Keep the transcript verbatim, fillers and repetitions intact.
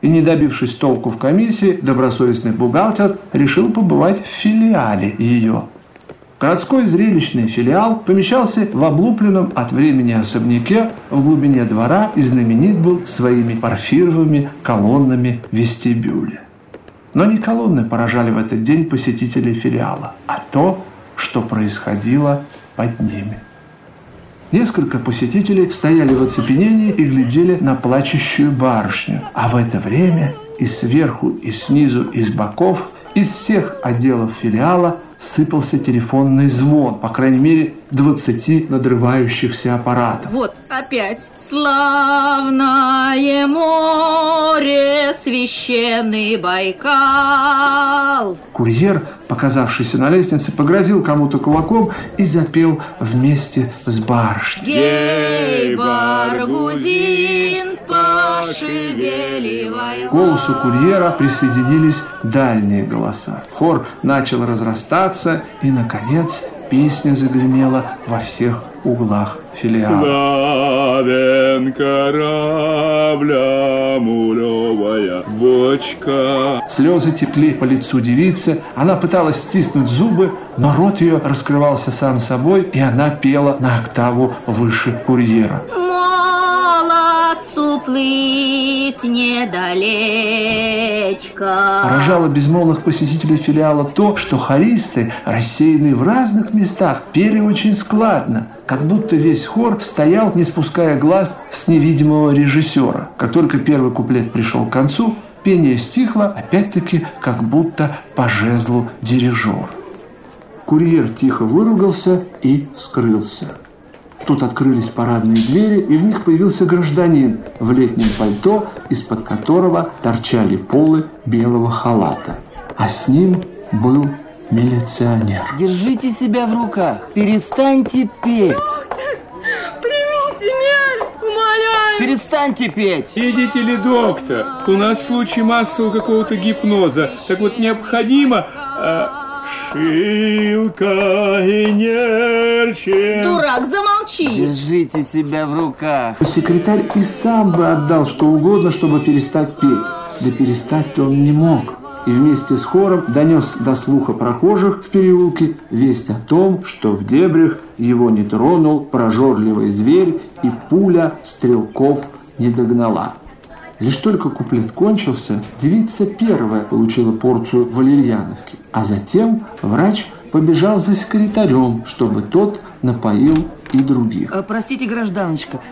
И, не добившись толку в комиссии, добросовестный бухгалтер решил побывать в филиале ее. Городской зрелищный филиал помещался в облупленном от времени особняке в глубине двора и знаменит был своими порфировыми колоннами вестибюля. Но не колонны поражали в этот день посетителей филиала, а то, что происходило под ними. Несколько посетителей стояли в оцепенении и глядели на плачущую барышню, а в это время и сверху, и снизу, и с боков, из всех отделов филиала сыпался телефонный звон, по крайней мере, двадцати надрывающихся аппаратов. Вот опять. Славное море, священный Байкал. Курьер, показавшийся на лестнице, погрозил кому-то кулаком и запел вместе с барышней. Гей, баргузин, пошевеливай. К голосу курьера присоединились дальние голоса. Хор начал разрастаться, и, наконец, песня загремела во всех углах филиала. Славен корабля мулевая бочка. Слезы текли по лицу девицы. Она пыталась стиснуть зубы, но рот ее раскрывался сам собой, и она пела на октаву выше курьера. Молодцу плыть недалечко. Поражало безмолвных посетителей филиала то, что хористы, рассеянные в разных местах, пели очень складно, как будто весь хор стоял, не спуская глаз с невидимого режиссера. Как только первый куплет пришел к концу, пение стихло, опять-таки, как будто по жезлу дирижера. Курьер тихо выругался и скрылся. Тут открылись парадные двери, и в них появился гражданин в летнем пальто, из-под которого торчали полы белого халата. А с ним был милиционер. Держите себя в руках, перестаньте петь. Примите меры, умоляю. Перестаньте петь. Видите ли, доктор, у нас случай массового какого-то гипноза. Так вот необходимо... А... Шилка и нерчен. Дурак, замолчи. Держите себя в руках. Секретарь и сам бы отдал что угодно, чтобы перестать петь. Да перестать-то он не мог. И вместе с хором донес до слуха прохожих в переулке весть о том, что в дебрях его не тронул прожорливый зверь, и пуля стрелков не догнала. Лишь только куплет кончился, девица первая получила порцию валерьяновки, а затем врач побежал за секретарем, чтобы тот напоил и других. Простите, гражданочка,